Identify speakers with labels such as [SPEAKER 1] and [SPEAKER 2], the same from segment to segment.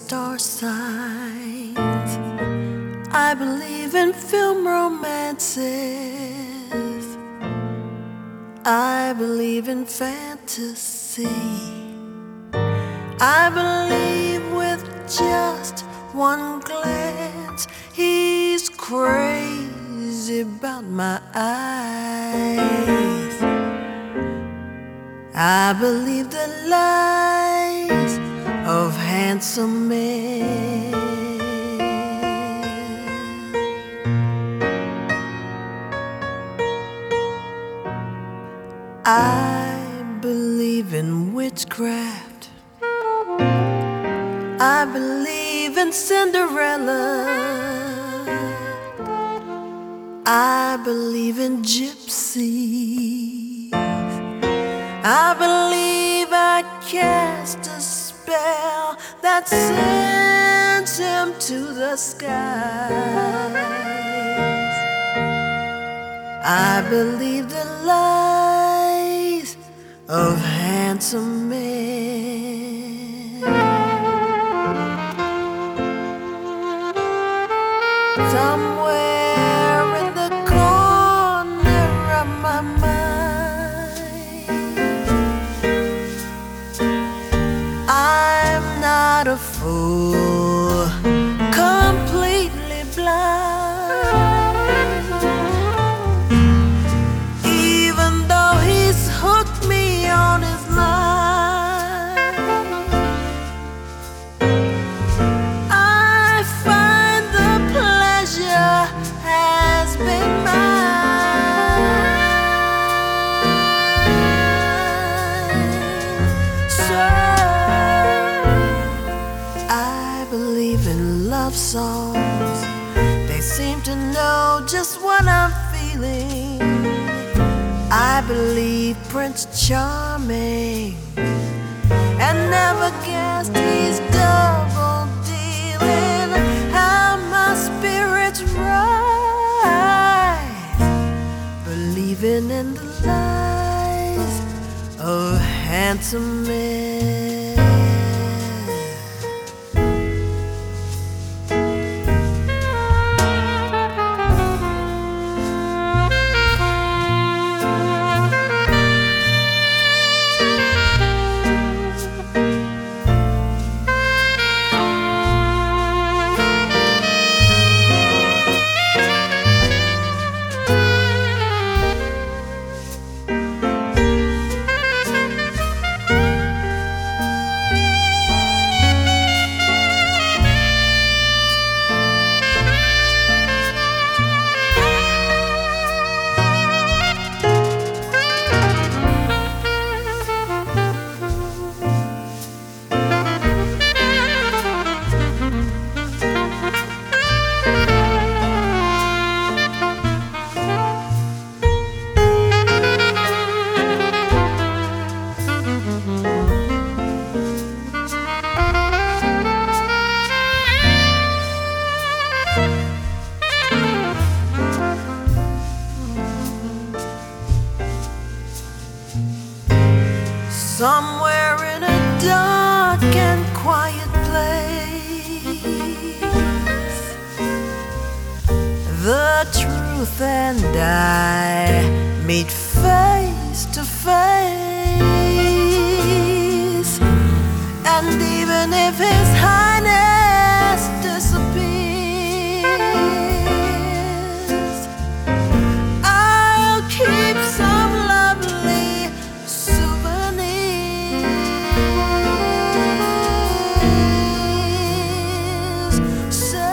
[SPEAKER 1] star signs. I believe in film romances. I believe in fantasy. I believe with just one glance he's crazy about my eyes. I believe the lies of handsome men. I believe in witchcraft. I believe in Cinderella. I believe in gypsies. I believe I cast a spell that sends him to the skies. I believe the lies of handsome men. Somewhere in the corner of my mind, I'm not a fool, completely blind. Even though he's hooked me on his line, I find the pleasure has been mine. So I believe in love songs. They seem to know just what I'm feeling. I believe Prince Charming, and never guessed he's double dealing. How my spirits rise, believing in the lies of handsome men. Somewhere in a dark and quiet place, the truth and I meet face to face. And even if His Highness disappears, I'll keep some lovely souvenirs. So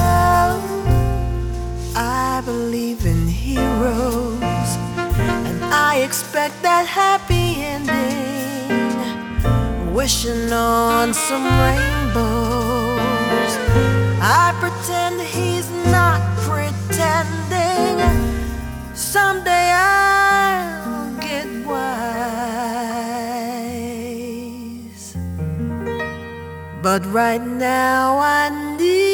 [SPEAKER 1] I believe in heroes, and I expect that happy ending, wishing on some rainbows. I pretend he's not pretending. Someday I'll get wise, but right now I need